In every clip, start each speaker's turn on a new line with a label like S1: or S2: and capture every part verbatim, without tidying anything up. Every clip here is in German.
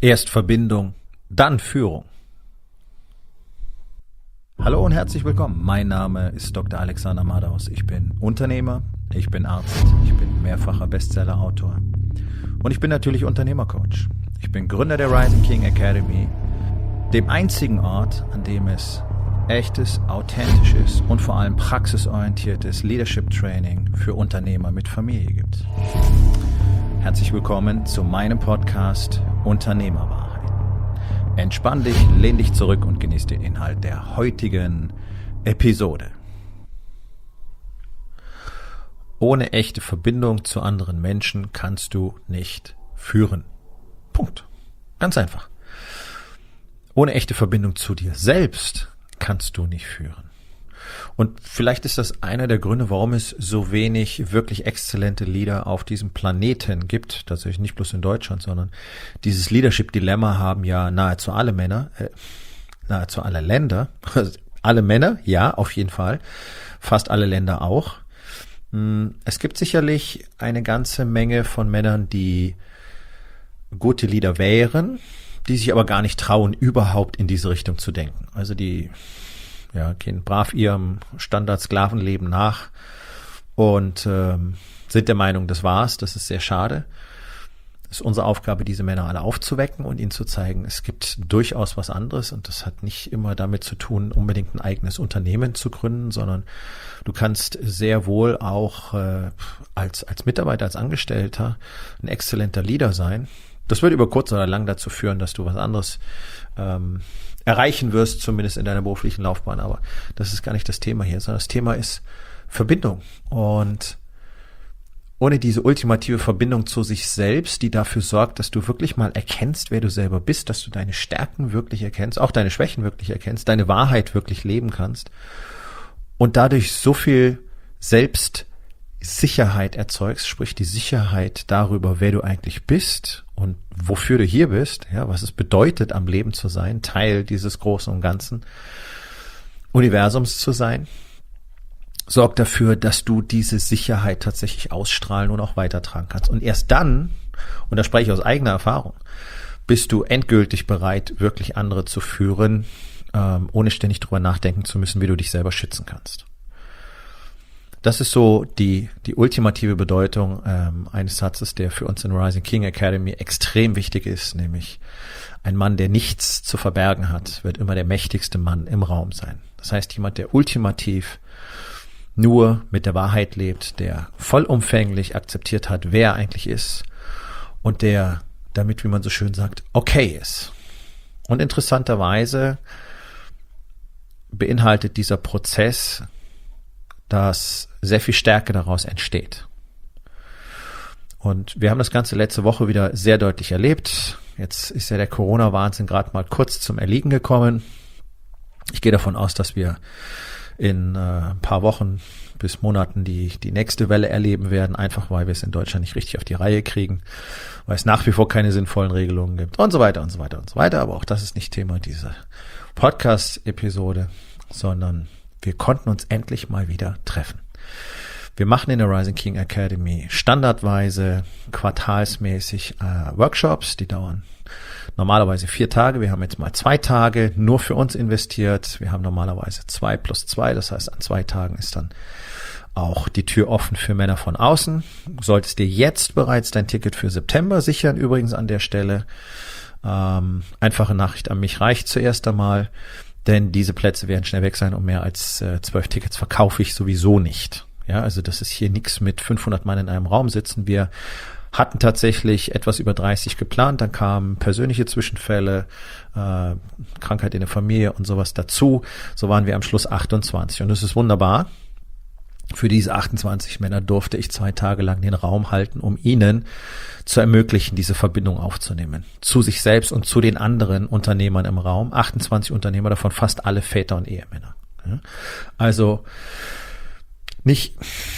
S1: Erst Verbindung, dann Führung. Hallo und herzlich willkommen. Mein Name ist Doktor Alexander Madaus. Ich bin Unternehmer, ich bin Arzt, ich bin mehrfacher Bestseller-Autor und ich bin natürlich Unternehmercoach. Ich bin Gründer der Rising King Academy, dem einzigen Ort, an dem es echtes, authentisches und vor allem praxisorientiertes Leadership Training für Unternehmer mit Familie gibt. Herzlich willkommen zu meinem Podcast Unternehmerwahrheit. Entspann dich, lehn dich zurück und genieß den Inhalt der heutigen Episode. Ohne echte Verbindung zu anderen Menschen kannst du nicht führen. Punkt. Ganz einfach. Ohne echte Verbindung zu dir selbst kannst du nicht führen. Und vielleicht ist das einer der Gründe, warum es so wenig wirklich exzellente Leader auf diesem Planeten gibt. Tatsächlich nicht bloß in Deutschland, sondern dieses Leadership-Dilemma haben ja nahezu alle Männer, äh, nahezu alle Länder. Also alle Männer, ja, auf jeden Fall. Fast alle Länder auch. Es gibt sicherlich eine ganze Menge von Männern, die gute Leader wären, die sich aber gar nicht trauen, überhaupt in diese Richtung zu denken. Also die ja, gehen brav ihrem Standard-Sklavenleben nach und ähm, sind der Meinung, das war's, das ist sehr schade. Es ist unsere Aufgabe, diese Männer alle aufzuwecken und ihnen zu zeigen, es gibt durchaus was anderes und das hat nicht immer damit zu tun, unbedingt ein eigenes Unternehmen zu gründen, sondern du kannst sehr wohl auch äh, als, als Mitarbeiter, als Angestellter ein exzellenter Leader sein. Das wird über kurz oder lang dazu führen, dass du was anderes ähm, erreichen wirst, zumindest in deiner beruflichen Laufbahn. Aber das ist gar nicht das Thema hier, sondern das Thema ist Verbindung. Und ohne diese ultimative Verbindung zu sich selbst, die dafür sorgt, dass du wirklich mal erkennst, wer du selber bist, dass du deine Stärken wirklich erkennst, auch deine Schwächen wirklich erkennst, deine Wahrheit wirklich leben kannst und dadurch so viel Selbstsicherheit erzeugst, sprich die Sicherheit darüber, wer du eigentlich bist und wofür du hier bist, ja, was es bedeutet, am Leben zu sein, Teil dieses großen und ganzen Universums zu sein, sorgt dafür, dass du diese Sicherheit tatsächlich ausstrahlen und auch weitertragen kannst. Und erst dann, und da spreche ich aus eigener Erfahrung, bist du endgültig bereit, wirklich andere zu führen, ähm, ohne ständig drüber nachdenken zu müssen, wie du dich selber schützen kannst. Das ist so die die ultimative Bedeutung ähm, eines Satzes, der für uns in Rising King Academy extrem wichtig ist, nämlich ein Mann, der nichts zu verbergen hat, wird immer der mächtigste Mann im Raum sein. Das heißt, jemand, der ultimativ nur mit der Wahrheit lebt, der vollumfänglich akzeptiert hat, wer er eigentlich ist und der damit, wie man so schön sagt, okay ist. Und interessanterweise beinhaltet dieser Prozess, dass sehr viel Stärke daraus entsteht. Und wir haben das Ganze letzte Woche wieder sehr deutlich erlebt. Jetzt ist ja der Corona-Wahnsinn gerade mal kurz zum Erliegen gekommen. Ich gehe davon aus, dass wir in äh, ein paar Wochen bis Monaten die die nächste Welle erleben werden, einfach weil wir es in Deutschland nicht richtig auf die Reihe kriegen, weil es nach wie vor keine sinnvollen Regelungen gibt und so weiter und so weiter und so weiter. Aber auch das ist nicht Thema dieser Podcast-Episode, sondern wir konnten uns endlich mal wieder treffen. Wir machen in der Rising King Academy standardweise, quartalsmäßig äh, Workshops, die dauern normalerweise vier Tage. Wir haben jetzt mal zwei Tage nur für uns investiert. Wir haben normalerweise zwei plus zwei, das heißt an zwei Tagen ist dann auch die Tür offen für Männer von außen. Du solltest dir jetzt bereits dein Ticket für September sichern, übrigens an der Stelle. Ähm, einfache Nachricht an mich reicht zuerst einmal. Denn diese Plätze werden schnell weg sein und mehr als äh, zwölf Tickets verkaufe ich sowieso nicht. Ja, also das ist hier nichts mit fünfhundert Mann in einem Raum sitzen. Wir hatten tatsächlich etwas über dreißig geplant. Dann kamen persönliche Zwischenfälle, äh, Krankheit in der Familie und sowas dazu. So waren wir am Schluss achtundzwanzig. Und das ist wunderbar. Für diese achtundzwanzig Männer durfte ich zwei Tage lang den Raum halten, um ihnen zu ermöglichen, diese Verbindung aufzunehmen. Zu sich selbst und zu den anderen Unternehmern im Raum. achtundzwanzig Unternehmer, davon fast alle Väter und Ehemänner. Also nicht,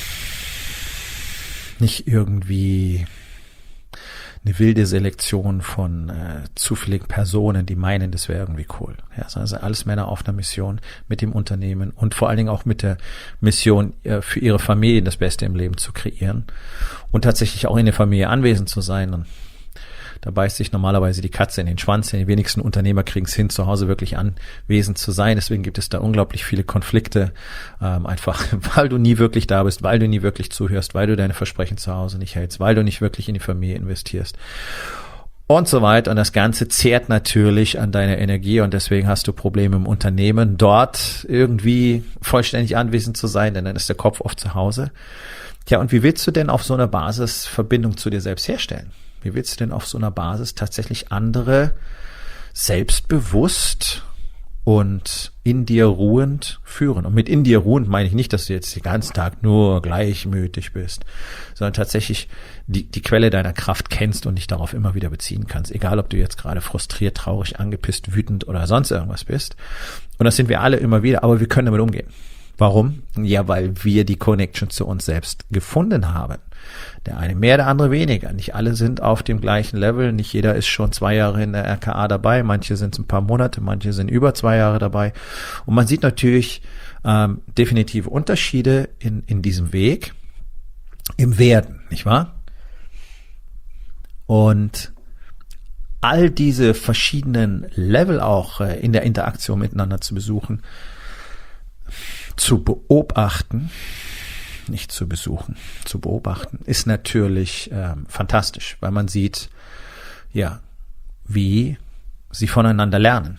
S1: nicht irgendwie eine wilde Selektion von äh, zufälligen Personen, die meinen, das wäre irgendwie cool. Ja, also alles Männer auf einer Mission mit dem Unternehmen und vor allen Dingen auch mit der Mission, äh, für ihre Familien das Beste im Leben zu kreieren und tatsächlich auch in der Familie anwesend zu sein. Und Da beißt sich normalerweise die Katze in den Schwanz. Die wenigsten Unternehmer kriegen es hin, zu Hause wirklich anwesend zu sein. Deswegen gibt es da unglaublich viele Konflikte, ähm, einfach weil du nie wirklich da bist, weil du nie wirklich zuhörst, weil du deine Versprechen zu Hause nicht hältst, weil du nicht wirklich in die Familie investierst. Und so weiter. Und das Ganze zehrt natürlich an deiner Energie und deswegen hast du Probleme im Unternehmen, dort irgendwie vollständig anwesend zu sein, denn dann ist der Kopf oft zu Hause. Ja, und wie willst du denn auf so einer Basis Verbindung zu dir selbst herstellen? Wie willst du denn auf so einer Basis tatsächlich andere selbstbewusst und in dir ruhend führen? Und mit in dir ruhend meine ich nicht, dass du jetzt den ganzen Tag nur gleichmütig bist, sondern tatsächlich die, die Quelle deiner Kraft kennst und dich darauf immer wieder beziehen kannst. Egal, ob du jetzt gerade frustriert, traurig, angepisst, wütend oder sonst irgendwas bist. Und das sind wir alle immer wieder, aber wir können damit umgehen. Warum? Ja, weil wir die Connection zu uns selbst gefunden haben. Der eine mehr, der andere weniger. Nicht alle sind auf dem gleichen Level. Nicht jeder ist schon zwei Jahre in der R K A dabei. Manche sind ein paar Monate, manche sind über zwei Jahre dabei. Und man sieht natürlich ähm, definitive Unterschiede in, in diesem Weg, im Werden, nicht wahr? Und all diese verschiedenen Level auch äh, in der Interaktion miteinander zu besuchen, zu beobachten, nicht zu besuchen, zu beobachten, ist natürlich ähm, fantastisch, weil man sieht, ja, wie sie voneinander lernen.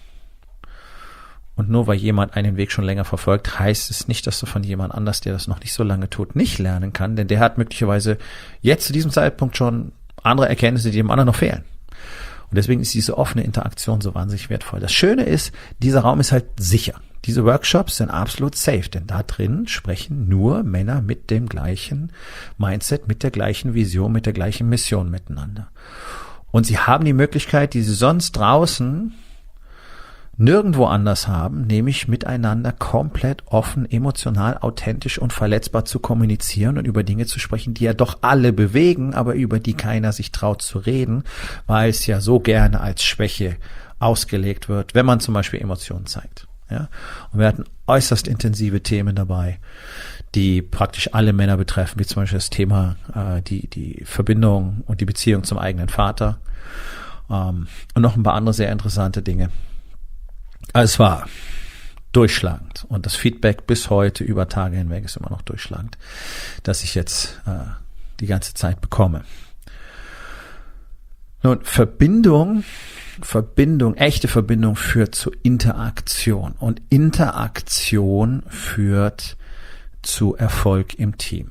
S1: Und nur weil jemand einen Weg schon länger verfolgt, heißt es nicht, dass du von jemand anders, der das noch nicht so lange tut, nicht lernen kann, denn der hat möglicherweise jetzt zu diesem Zeitpunkt schon andere Erkenntnisse, die dem anderen noch fehlen. Und deswegen ist diese offene Interaktion so wahnsinnig wertvoll. Das Schöne ist, dieser Raum ist halt sicher. Diese Workshops sind absolut safe, denn da drin sprechen nur Männer mit dem gleichen Mindset, mit der gleichen Vision, mit der gleichen Mission miteinander. Und sie haben die Möglichkeit, die sie sonst draußen nirgendwo anders haben, nämlich miteinander komplett offen, emotional, authentisch und verletzbar zu kommunizieren und über Dinge zu sprechen, die ja doch alle bewegen, aber über die keiner sich traut zu reden, weil es ja so gerne als Schwäche ausgelegt wird, wenn man zum Beispiel Emotionen zeigt. Ja, und wir hatten äußerst intensive Themen dabei, die praktisch alle Männer betreffen, wie zum Beispiel das Thema äh, die die Verbindung und die Beziehung zum eigenen Vater ähm, und noch ein paar andere sehr interessante Dinge. Also es war durchschlagend und das Feedback bis heute über Tage hinweg ist immer noch durchschlagend, das ich jetzt äh, die ganze Zeit bekomme. Nun, Verbindung Verbindung, echte Verbindung führt zu Interaktion und Interaktion führt zu Erfolg im Team.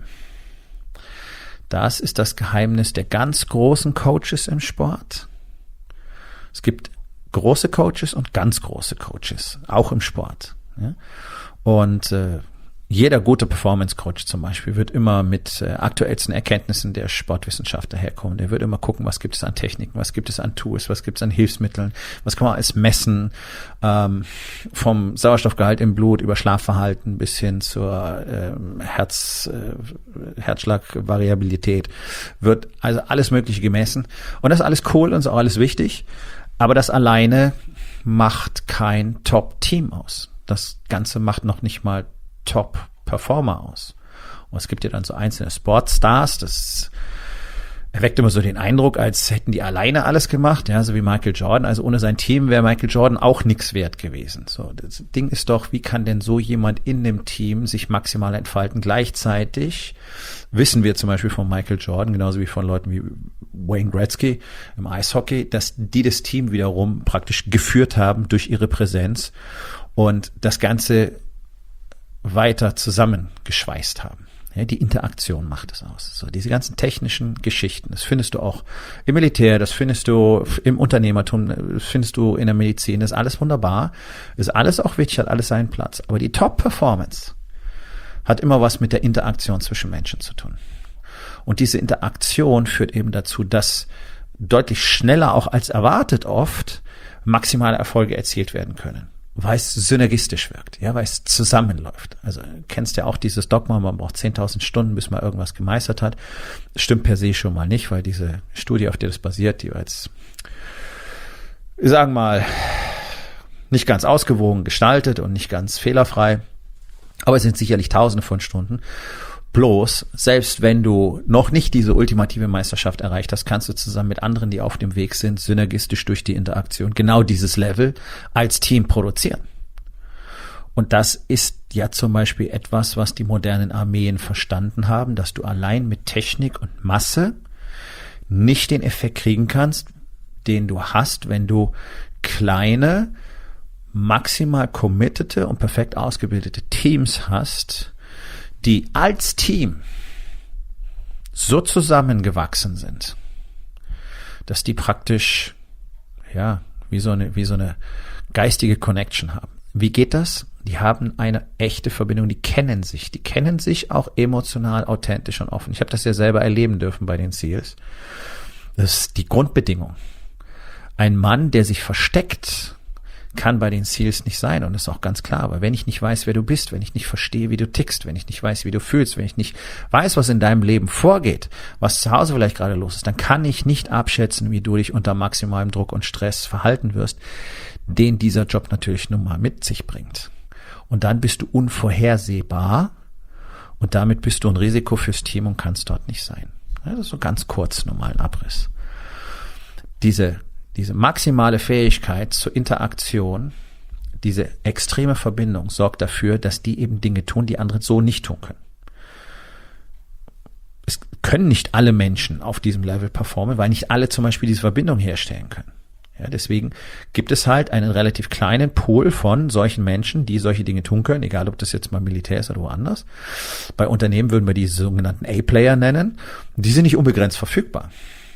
S1: Das ist das Geheimnis der ganz großen Coaches im Sport. Es gibt große Coaches und ganz große Coaches, auch im Sport. Ja? Und äh, jeder gute Performance-Coach zum Beispiel wird immer mit äh, aktuellsten Erkenntnissen der Sportwissenschaft daherkommen. Der wird immer gucken, was gibt es an Techniken, was gibt es an Tools, was gibt es an Hilfsmitteln, was kann man alles messen, ähm, vom Sauerstoffgehalt im Blut über Schlafverhalten bis hin zur äh, Herz, äh, Herzschlagvariabilität wird also alles Mögliche gemessen. Und das ist alles cool und ist auch alles wichtig, aber das alleine macht kein Top-Team aus. Das Ganze macht noch nicht mal Top-Performer aus. Und es gibt ja dann so einzelne Sportstars, das erweckt immer so den Eindruck, als hätten die alleine alles gemacht, ja, so wie Michael Jordan. Also ohne sein Team wäre Michael Jordan auch nichts wert gewesen. So, das Ding ist doch, wie kann denn so jemand in dem Team sich maximal entfalten? Gleichzeitig wissen wir zum Beispiel von Michael Jordan, genauso wie von Leuten wie Wayne Gretzky im Eishockey, dass die das Team wiederum praktisch geführt haben durch ihre Präsenz und das Ganze weiter zusammengeschweißt haben. Ja, die Interaktion macht es aus. So, diese ganzen technischen Geschichten, das findest du auch im Militär, das findest du im Unternehmertum, das findest du in der Medizin, das ist alles wunderbar, ist alles auch wichtig, hat alles seinen Platz. Aber die Top-Performance hat immer was mit der Interaktion zwischen Menschen zu tun. Und diese Interaktion führt eben dazu, dass deutlich schneller auch als erwartet oft maximale Erfolge erzielt werden können. Weil es synergistisch wirkt, ja, weil es zusammenläuft. Also kennst ja auch dieses Dogma, man braucht zehntausend Stunden, bis man irgendwas gemeistert hat. Das stimmt per se schon mal nicht, weil diese Studie, auf der das basiert, die war jetzt, wir sagen mal, nicht ganz ausgewogen gestaltet und nicht ganz fehlerfrei. Aber es sind sicherlich Tausende von Stunden. bloß, selbst wenn du noch nicht diese ultimative Meisterschaft erreicht hast, kannst du zusammen mit anderen, die auf dem Weg sind, synergistisch durch die Interaktion genau dieses Level als Team produzieren. Und das ist ja zum Beispiel etwas, was die modernen Armeen verstanden haben, dass du allein mit Technik und Masse nicht den Effekt kriegen kannst, den du hast, wenn du kleine, maximal committete und perfekt ausgebildete Teams hast, die als Team so zusammengewachsen sind, dass die praktisch, ja, wie so eine, wie so eine geistige Connection haben. Wie geht das? Die haben eine echte Verbindung, die kennen sich, die kennen sich auch emotional, authentisch und offen. Ich habe das ja selber erleben dürfen bei den SEALs. Das ist die Grundbedingung. Ein Mann, der sich versteckt, kann bei den SEALs nicht sein, und das ist auch ganz klar. Aber wenn ich nicht weiß, wer du bist, wenn ich nicht verstehe, wie du tickst, wenn ich nicht weiß, wie du fühlst, wenn ich nicht weiß, was in deinem Leben vorgeht, was zu Hause vielleicht gerade los ist, dann kann ich nicht abschätzen, wie du dich unter maximalem Druck und Stress verhalten wirst, den dieser Job natürlich nun mal mit sich bringt. Und dann bist du unvorhersehbar und damit bist du ein Risiko fürs Team und kannst dort nicht sein. Ja, das ist so ganz kurz normalen Abriss. Diese Diese maximale Fähigkeit zur Interaktion, diese extreme Verbindung sorgt dafür, dass die eben Dinge tun, die andere so nicht tun können. Es können nicht alle Menschen auf diesem Level performen, weil nicht alle zum Beispiel diese Verbindung herstellen können. Ja, deswegen gibt es halt einen relativ kleinen Pool von solchen Menschen, die solche Dinge tun können, egal ob das jetzt mal Militär ist oder woanders. Bei Unternehmen würden wir die sogenannten A-Player nennen. Die sind nicht unbegrenzt verfügbar.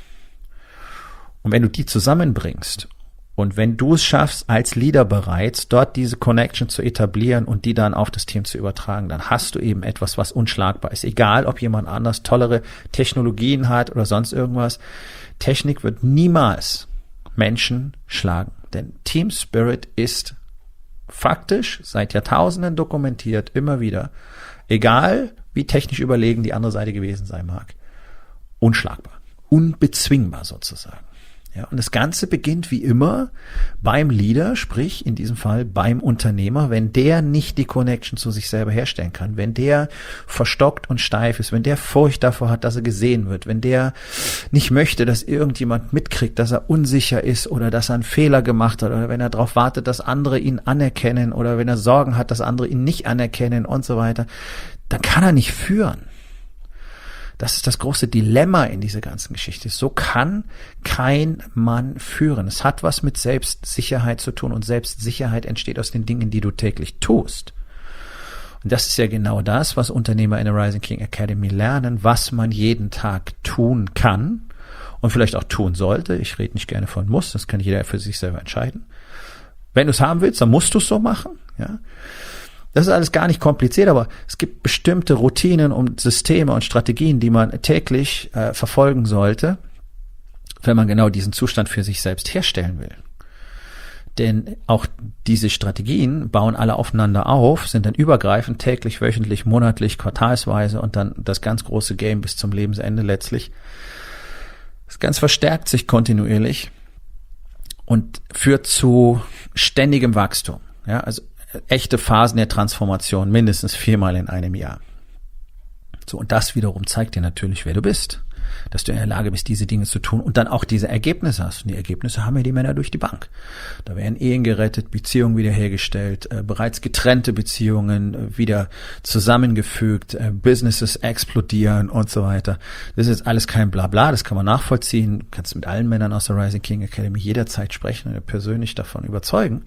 S1: Und wenn du die zusammenbringst und wenn du es schaffst, als Leader bereits dort diese Connection zu etablieren und die dann auf das Team zu übertragen, dann hast du eben etwas, was unschlagbar ist. Egal, ob jemand anders tollere Technologien hat oder sonst irgendwas. Technik wird niemals Menschen schlagen. Denn Team Spirit ist faktisch seit Jahrtausenden dokumentiert, immer wieder, egal wie technisch überlegen die andere Seite gewesen sein mag, unschlagbar, unbezwingbar sozusagen. Ja, und das Ganze beginnt wie immer beim Leader, sprich in diesem Fall beim Unternehmer, wenn der nicht die Connection zu sich selber herstellen kann, wenn der verstockt und steif ist, wenn der Furcht davor hat, dass er gesehen wird, wenn der nicht möchte, dass irgendjemand mitkriegt, dass er unsicher ist oder dass er einen Fehler gemacht hat oder wenn er darauf wartet, dass andere ihn anerkennen oder wenn er Sorgen hat, dass andere ihn nicht anerkennen und so weiter, dann kann er nicht führen. Das ist das große Dilemma in dieser ganzen Geschichte. So kann kein Mann führen. Es hat was mit Selbstsicherheit zu tun und Selbstsicherheit entsteht aus den Dingen, die du täglich tust. Und das ist ja genau das, was Unternehmer in der Rising King Academy lernen, was man jeden Tag tun kann und vielleicht auch tun sollte. Ich rede nicht gerne von muss, das kann jeder für sich selber entscheiden. Wenn du es haben willst, dann musst du es so machen, ja. Das ist alles gar nicht kompliziert, aber es gibt bestimmte Routinen und Systeme und Strategien, die man täglich äh, verfolgen sollte, wenn man genau diesen Zustand für sich selbst herstellen will. Denn auch diese Strategien bauen alle aufeinander auf, sind dann übergreifend täglich, wöchentlich, monatlich, quartalsweise und dann das ganz große Game bis zum Lebensende letztlich. Das Ganze verstärkt sich kontinuierlich und führt zu ständigem Wachstum. Ja, also echte Phasen der Transformation, mindestens viermal in einem Jahr. So, und das wiederum zeigt dir natürlich, wer du bist. Dass du in der Lage bist, diese Dinge zu tun und dann auch diese Ergebnisse hast. Und die Ergebnisse haben ja die Männer durch die Bank. Da werden Ehen gerettet, Beziehungen wiederhergestellt, äh, bereits getrennte Beziehungen äh, wieder zusammengefügt, äh, Businesses explodieren und so weiter. Das ist jetzt alles kein Blabla, das kann man nachvollziehen. Du kannst mit allen Männern aus der Rising King Academy jederzeit sprechen und persönlich davon überzeugen,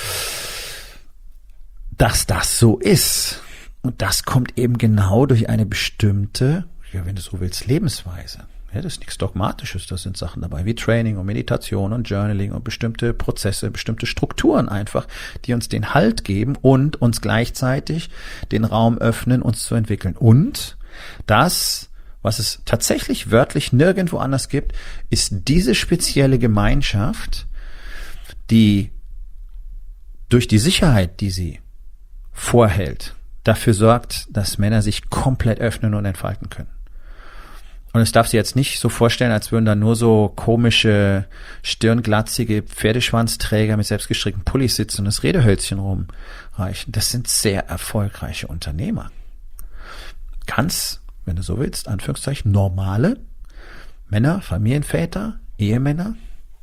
S1: dass das so ist. Und das kommt eben genau durch eine bestimmte, ja, wenn du so willst, Lebensweise. Ja, das ist nichts Dogmatisches, das sind Sachen dabei wie Training und Meditation und Journaling und bestimmte Prozesse, bestimmte Strukturen einfach, die uns den Halt geben und uns gleichzeitig den Raum öffnen, uns zu entwickeln. Und das, was es tatsächlich wörtlich nirgendwo anders gibt, ist diese spezielle Gemeinschaft, die durch die Sicherheit, die sie vorhält, dafür sorgt, dass Männer sich komplett öffnen und entfalten können. Und es darf sich jetzt nicht so vorstellen, als würden da nur so komische, stirnglatzige Pferdeschwanzträger mit selbstgestrickten Pullis sitzen und das Redehölzchen rumreichen. Das sind sehr erfolgreiche Unternehmer. Ganz wenn du so willst, Anführungszeichen, normale Männer, Familienväter, Ehemänner,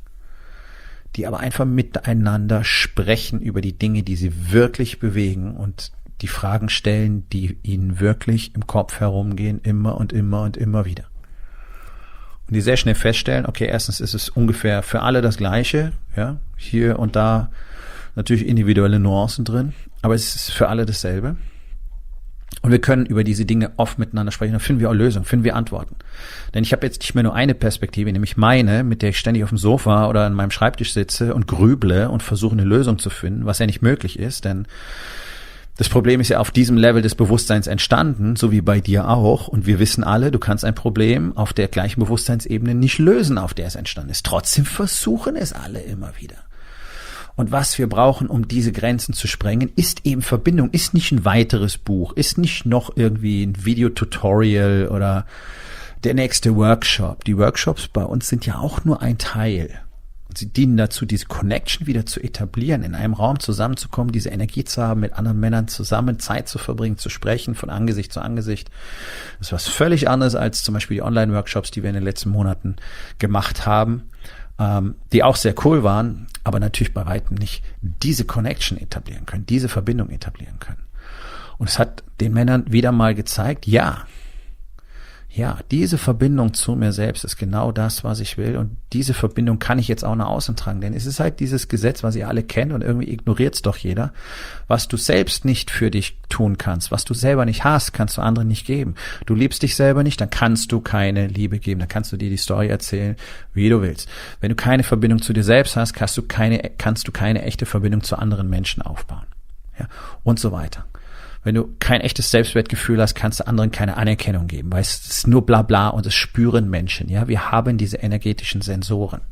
S1: die aber einfach miteinander sprechen über die Dinge, die sie wirklich bewegen und die Fragen stellen, die ihnen wirklich im Kopf herumgehen, immer und immer und immer wieder. Und die sehr schnell feststellen, okay, erstens ist es ungefähr für alle das Gleiche, ja, hier und da natürlich individuelle Nuancen drin, aber es ist für alle dasselbe. Und wir können über diese Dinge oft miteinander sprechen. Dann finden wir auch Lösungen, finden wir Antworten. Denn ich habe jetzt nicht mehr nur eine Perspektive, nämlich meine, mit der ich ständig auf dem Sofa oder an meinem Schreibtisch sitze und grüble und versuche eine Lösung zu finden, was ja nicht möglich ist, denn das Problem ist ja auf diesem Level des Bewusstseins entstanden, so wie bei dir auch. Und wir wissen alle, du kannst ein Problem auf der gleichen Bewusstseinsebene nicht lösen, auf der es entstanden ist. Trotzdem versuchen es alle immer wieder. Und was wir brauchen, um diese Grenzen zu sprengen, ist eben Verbindung, ist nicht ein weiteres Buch, ist nicht noch irgendwie ein Videotutorial oder der nächste Workshop. Die Workshops bei uns sind ja auch nur ein Teil. Sie dienen dazu, diese Connection wieder zu etablieren, in einem Raum zusammenzukommen, diese Energie zu haben, mit anderen Männern zusammen Zeit zu verbringen, zu sprechen, von Angesicht zu Angesicht. Das ist was völlig anderes als zum Beispiel die Online-Workshops, die wir in den letzten Monaten gemacht haben, ähm, die auch sehr cool waren, aber natürlich bei weitem nicht diese Connection etablieren können, diese Verbindung etablieren können. Und es hat den Männern wieder mal gezeigt, ja, Ja, diese Verbindung zu mir selbst ist genau das, was ich will. Und diese Verbindung kann ich jetzt auch nach außen tragen. Denn es ist halt dieses Gesetz, was ihr alle kennt und irgendwie ignoriert es doch jeder. Was du selbst nicht für dich tun kannst, was du selber nicht hast, kannst du anderen nicht geben. Du liebst dich selber nicht, dann kannst du keine Liebe geben. Dann kannst du dir die Story erzählen, wie du willst. Wenn du keine Verbindung zu dir selbst hast, kannst du keine, kannst du keine echte Verbindung zu anderen Menschen aufbauen. Ja, und so weiter. Wenn du kein echtes Selbstwertgefühl hast, kannst du anderen keine Anerkennung geben, weil es ist nur bla bla und es spüren Menschen. Ja, wir haben diese energetischen Sensoren.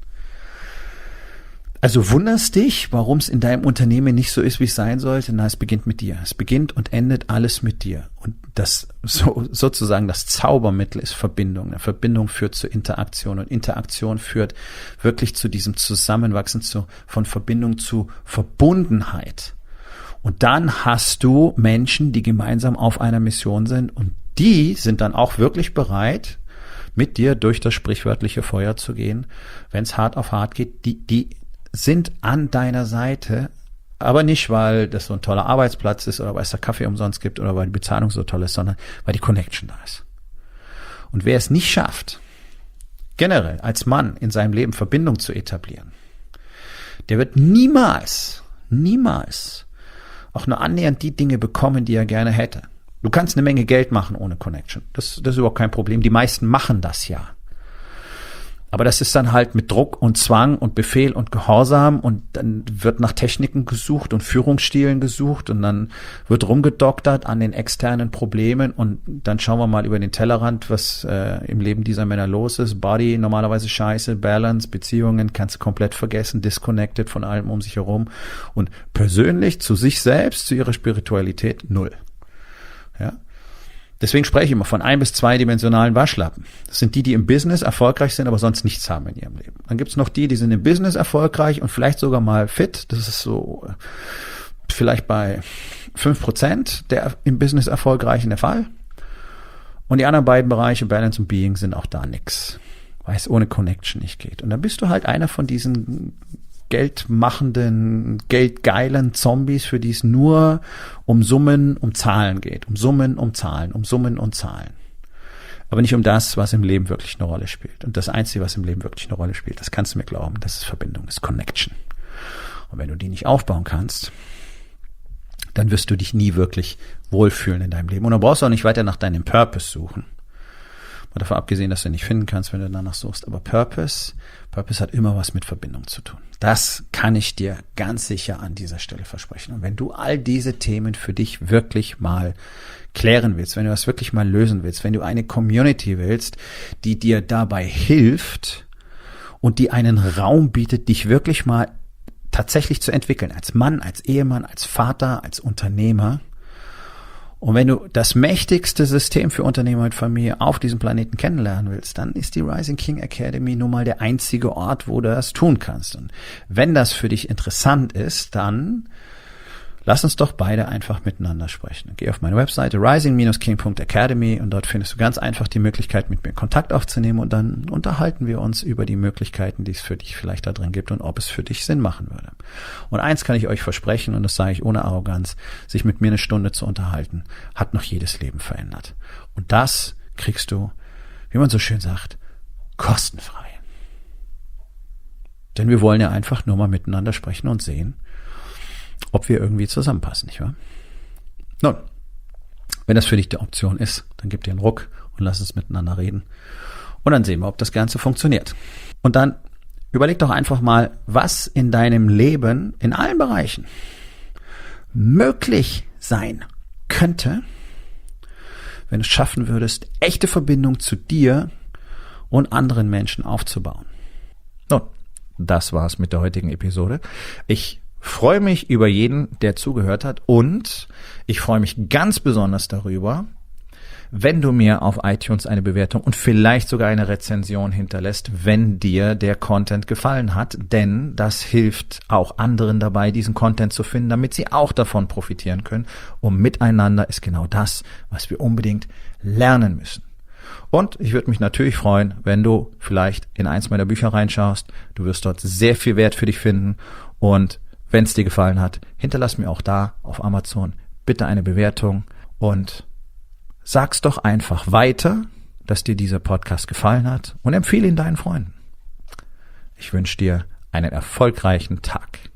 S1: Also wunderst dich, warum es in deinem Unternehmen nicht so ist, wie es sein sollte? Na, es beginnt mit dir. Es beginnt und endet alles mit dir. Und das so, sozusagen das Zaubermittel ist Verbindung. Eine Verbindung führt zur Interaktion und Interaktion führt wirklich zu diesem Zusammenwachsen zu, von Verbindung zu Verbundenheit. Und dann hast du Menschen, die gemeinsam auf einer Mission sind und die sind dann auch wirklich bereit, mit dir durch das sprichwörtliche Feuer zu gehen, wenn es hart auf hart geht. Die, die sind an deiner Seite, aber nicht, weil das so ein toller Arbeitsplatz ist oder weil es da Kaffee umsonst gibt oder weil die Bezahlung so toll ist, sondern weil die Connection da ist. Und wer es nicht schafft, generell als Mann in seinem Leben Verbindung zu etablieren, der wird niemals, niemals auch nur annähernd die Dinge bekommen, die er gerne hätte. Du kannst eine Menge Geld machen ohne Connection. Das, das ist überhaupt kein Problem. Die meisten machen das ja. Aber das ist dann halt mit Druck und Zwang und Befehl und Gehorsam und dann wird nach Techniken gesucht und Führungsstilen gesucht und dann wird rumgedoktert an den externen Problemen und dann schauen wir mal über den Tellerrand, was äh, im Leben dieser Männer los ist. Body normalerweise scheiße, Balance, Beziehungen kannst du komplett vergessen, disconnected von allem um sich herum und persönlich zu sich selbst, zu ihrer Spiritualität null. Ja. Deswegen spreche ich immer von ein- bis zweidimensionalen Waschlappen. Das sind die, die im Business erfolgreich sind, aber sonst nichts haben in ihrem Leben. Dann gibt's noch die, die sind im Business erfolgreich und vielleicht sogar mal fit. Das ist so vielleicht bei fünf Prozent der im Business Erfolgreichen der Fall. Und die anderen beiden Bereiche, Balance und Being, sind auch da nix, weil es ohne Connection nicht geht. Und dann bist du halt einer von diesen geldmachenden, geldgeilen Zombies, für die es nur um Summen, um Zahlen geht. Um Summen, um Zahlen, um Summen und Zahlen. Aber nicht um das, was im Leben wirklich eine Rolle spielt. Und das Einzige, was im Leben wirklich eine Rolle spielt, das kannst du mir glauben, das ist Verbindung, das ist Connection. Und wenn du die nicht aufbauen kannst, dann wirst du dich nie wirklich wohlfühlen in deinem Leben. Und dann brauchst du auch nicht weiter nach deinem Purpose suchen. Mal davon abgesehen, dass du ihn nicht finden kannst, wenn du danach suchst. Aber Purpose, Purpose hat immer was mit Verbindung zu tun. Das kann ich dir ganz sicher an dieser Stelle versprechen. Und wenn du all diese Themen für dich wirklich mal klären willst, wenn du das wirklich mal lösen willst, wenn du eine Community willst, die dir dabei hilft und die einen Raum bietet, dich wirklich mal tatsächlich zu entwickeln, als Mann, als Ehemann, als Vater, als Unternehmer. Und wenn du das mächtigste System für Unternehmer und Familie auf diesem Planeten kennenlernen willst, dann ist die Rising King Academy nun mal der einzige Ort, wo du das tun kannst. Und wenn das für dich interessant ist, dann Lass uns doch beide einfach miteinander sprechen. Geh auf meine Webseite rising dash king punkt academy und dort findest du ganz einfach die Möglichkeit, mit mir Kontakt aufzunehmen und dann unterhalten wir uns über die Möglichkeiten, die es für dich vielleicht da drin gibt und ob es für dich Sinn machen würde. Und eins kann ich euch versprechen, und das sage ich ohne Arroganz, sich mit mir eine Stunde zu unterhalten, hat noch jedes Leben verändert. Und das kriegst du, wie man so schön sagt, kostenfrei. Denn wir wollen ja einfach nur mal miteinander sprechen und sehen, ob wir irgendwie zusammenpassen, nicht wahr? Nun, wenn das für dich die Option ist, dann gib dir einen Ruck und lass uns miteinander reden. Und dann sehen wir, ob das Ganze funktioniert. Und dann überleg doch einfach mal, was in deinem Leben, in allen Bereichen, möglich sein könnte, wenn du es schaffen würdest, echte Verbindung zu dir und anderen Menschen aufzubauen. Nun, das war's mit der heutigen Episode. Ich freue mich über jeden, der zugehört hat, und ich freue mich ganz besonders darüber, wenn du mir auf iTunes eine Bewertung und vielleicht sogar eine Rezension hinterlässt, wenn dir der Content gefallen hat, denn das hilft auch anderen dabei, diesen Content zu finden, damit sie auch davon profitieren können. Und miteinander ist genau das, was wir unbedingt lernen müssen. Und ich würde mich natürlich freuen, wenn du vielleicht in eins meiner Bücher reinschaust. Du wirst dort sehr viel Wert für dich finden. Und wenn es dir gefallen hat, hinterlass mir auch da auf Amazon bitte eine Bewertung und sag's doch einfach weiter, dass dir dieser Podcast gefallen hat, und empfehle ihn deinen Freunden. Ich wünsche dir einen erfolgreichen Tag.